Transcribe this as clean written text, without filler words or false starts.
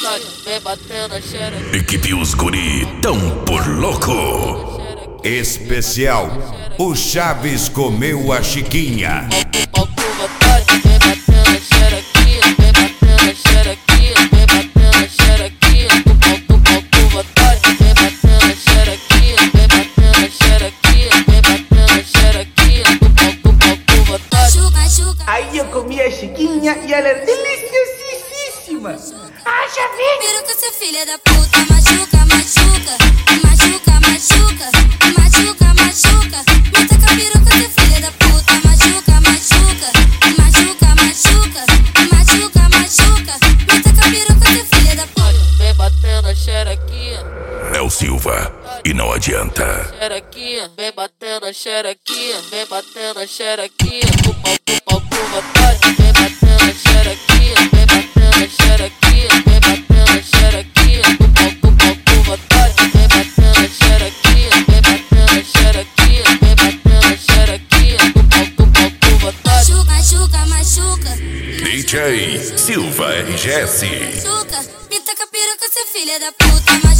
vontade, vem batendo a xerequinha. Equipe Os Guri tão por louco. Especial, o Chaves comeu a Chiquinha. Pau com vontade, vem batendo a xerequinha. Vem batendo a xerequinha, vem batendo a xerequinha. Pau com vontade, vem batendo a xerequinha. Vem batendo a xerequinha, vem batendo a xerequinha. Pau com vontade. Aí eu comi a Chiquinha e ela é deliciosíssima. Haja vida! Peruca, seu filho da puta, machuca, machuca, machuca, machuca, machuca, machuca. Me taca a peruca, seu filho da puta, machuca, machuca, machuca, machuca, machuca, machuca. Me taca a peruca, seu filho da puta. Vem batendo a xerequinha. É o Silva e não adianta. Xerequinha, vem batendo a xerequinha. Vem batendo a xerequinha. Pau com vontade, vem batendo a xerequinha. Vem batendo a xerequinha, vem batendo a xerequinha. Pau com vontade, vem batendo a xerequinha. Vem batendo a xerequinha, vem batendo a xerequinha. Pau com vontade. Machuca, machuca, DJ Silva RGS. machuca. Me taca a peruca, seu filho da puta.